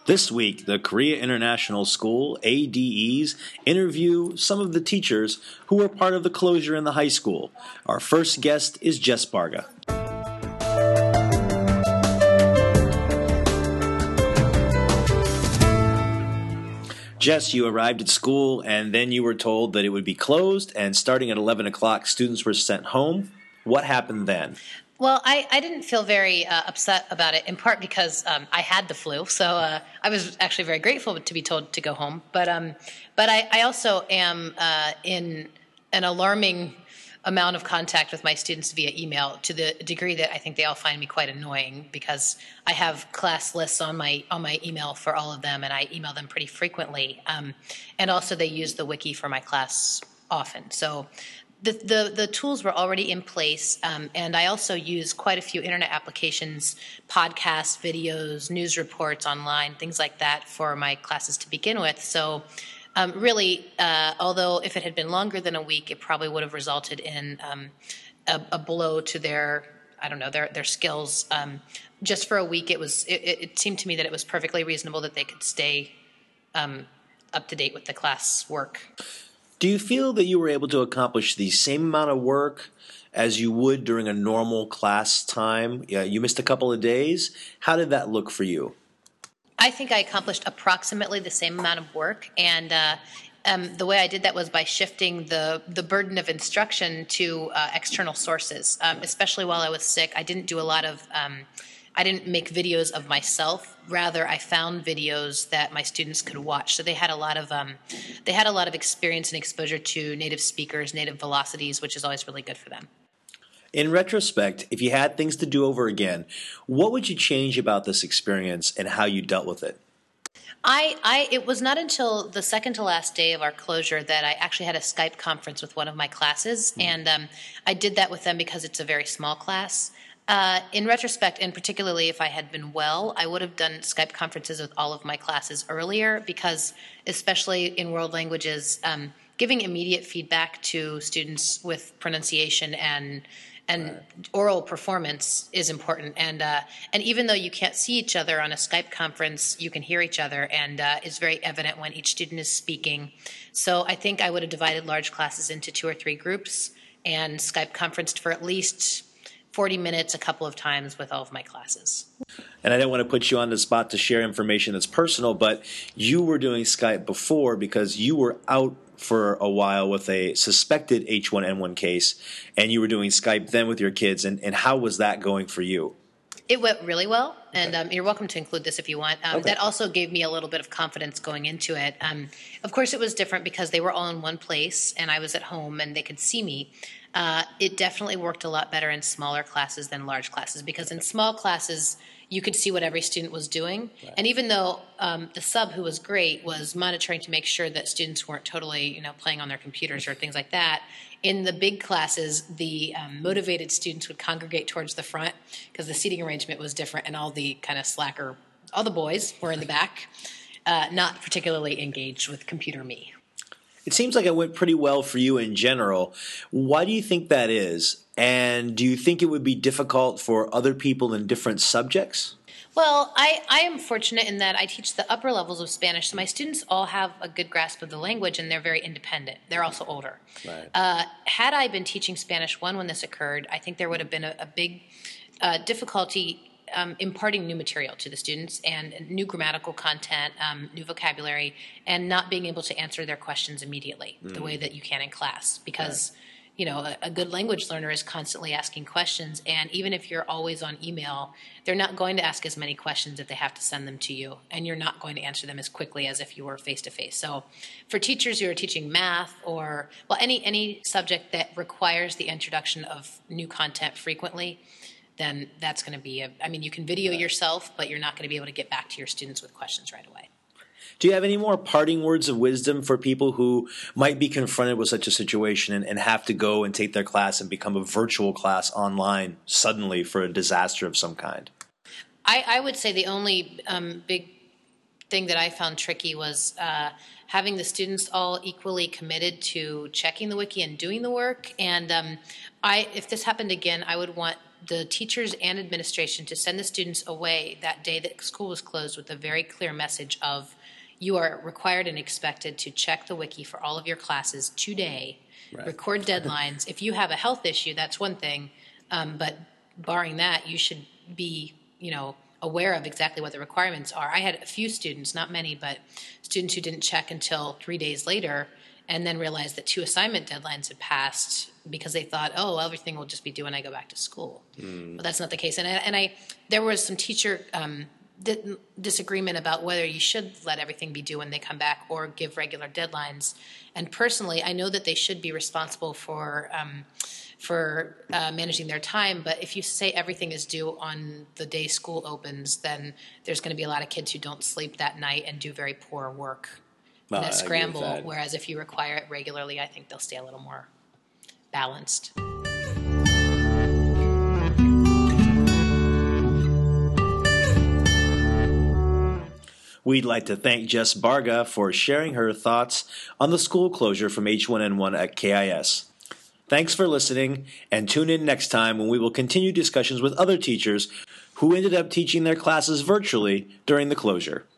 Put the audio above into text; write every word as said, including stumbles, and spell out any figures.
This week, the Korea International School, A D Es, interview some of the teachers who were part of the closure in the high school. Our first guest is Jess Barga. Jess, you arrived at school and then you were told that it would be closed, and starting at eleven o'clock, students were sent home. What happened then? Well, I, I didn't feel very uh, upset about it, in part because um, I had the flu, so uh, I was actually very grateful to be told to go home. But um, but I, I also am uh, in an alarming amount of contact with my students via email, to the degree that I think they all find me quite annoying, because I have class lists on my on my email for all of them, and I email them pretty frequently. Um, and also they use the wiki for my class often. So The, the, the tools were already in place, um, and I also use quite a few internet applications, podcasts, videos, news reports online, things like that for my classes to begin with. So um, really, uh, although if it had been longer than a week, it probably would have resulted in um, a, a blow to their, I don't know, their, their skills. Um, just for a week, it was it, it seemed to me that it was perfectly reasonable that they could stay um, up to date with the class work. Do you feel that you were able to accomplish the same amount of work as you would during a normal class time? Yeah, you missed a couple of days. How did that look for you? I think I accomplished approximately the same amount of work, and uh, um, the way I did that was by shifting the, the burden of instruction to uh, external sources, um, especially while I was sick. I didn't do a lot of um, I didn't make videos of myself. Rather, I found videos that my students could watch. So they had a lot of um, they had a lot of experience and exposure to native speakers, native velocities, which is always really good for them. In retrospect, if you had things to do over again, what would you change about this experience and how you dealt with it? I, I it was not until the second to last day of our closure that I actually had a Skype conference with one of my classes, mm. and um, I did that with them because it's a very small class. Uh, in retrospect, and particularly if I had been well, I would have done Skype conferences with all of my classes earlier, because especially in world languages, um, giving immediate feedback to students with pronunciation and and right. oral performance is important. And uh, and even though you can't see each other on a Skype conference, you can hear each other, and uh, it's very evident when each student is speaking. So I think I would have divided large classes into two or three groups and Skype conferenced for at least forty minutes a couple of times with all of my classes. And I don't want to put you on the spot to share information that's personal, but you were doing Skype before because you were out for a while with a suspected H one N one case, and you were doing Skype then with your kids. And, and how was that going for you? It went really well, and um, you're welcome to include this if you want. Um, okay. That also gave me a little bit of confidence going into it. Um, of course, it was different because they were all in one place, and I was at home, and they could see me. Uh, it definitely worked a lot better in smaller classes than large classes, because in small classes, you could see what every student was doing. Right. And even though um, the sub, who was great, was monitoring to make sure that students weren't totally, you know, playing on their computers or things like that, in the big classes, the um, motivated students would congregate towards the front because the seating arrangement was different, and all the kind of slacker, all the boys were in the back, uh, not particularly engaged with computer me. It seems like it went pretty well for you in general. Why do you think that is? And do you think it would be difficult for other people in different subjects? Well, I, I am fortunate in that I teach the upper levels of Spanish, so my students all have a good grasp of the language, and they're very independent. They're also older. Right. Uh, had I been teaching Spanish one when this occurred, I think there would have been a, a big uh, difficulty Um, imparting new material to the students, and new grammatical content, um, new vocabulary, and not being able to answer their questions immediately mm. the way that you can in class. Because, right. you know, a, a good language learner is constantly asking questions, and even if you're always on email, they're not going to ask as many questions if they have to send them to you, and you're not going to answer them as quickly as if you were face-to-face. So for teachers who are teaching math or, well, any any subject that requires the introduction of new content frequently, then that's going to be a, I mean, you can video yourself, but you're not going to be able to get back to your students with questions right away. Do you have any more parting words of wisdom for people who might be confronted with such a situation and, and have to go and take their class and become a virtual class online suddenly for a disaster of some kind? I, I would say the only um, big thing that I found tricky was uh, having the students all equally committed to checking the wiki and doing the work. And um, I, if this happened again, I would want the teachers and administration to send the students away that day that school was closed with a very clear message of, you are required and expected to check the wiki for all of your classes today, right. Record deadlines. If you have a health issue, that's one thing, um, but barring that, you should be, you know, aware of exactly what the requirements are. I had a few students, not many, but students who didn't check until three days later and then realized that two assignment deadlines had passed because they thought, oh, everything will just be due when I go back to school. Mm. But that's not the case. And I, and I there was some teacher um, di- disagreement about whether you should let everything be due when they come back or give regular deadlines. And personally, I know that they should be responsible for um, for uh, managing their time. But if you say everything is due on the day school opens, then there's going to be a lot of kids who don't sleep that night and do very poor work. Well, in a scramble, whereas if you require it regularly, I think they'll stay a little more balanced. We'd like to thank Jess Barga for sharing her thoughts on the school closure from H one N one at K I S. Thanks for listening, and tune in next time when we will continue discussions with other teachers who ended up teaching their classes virtually during the closure.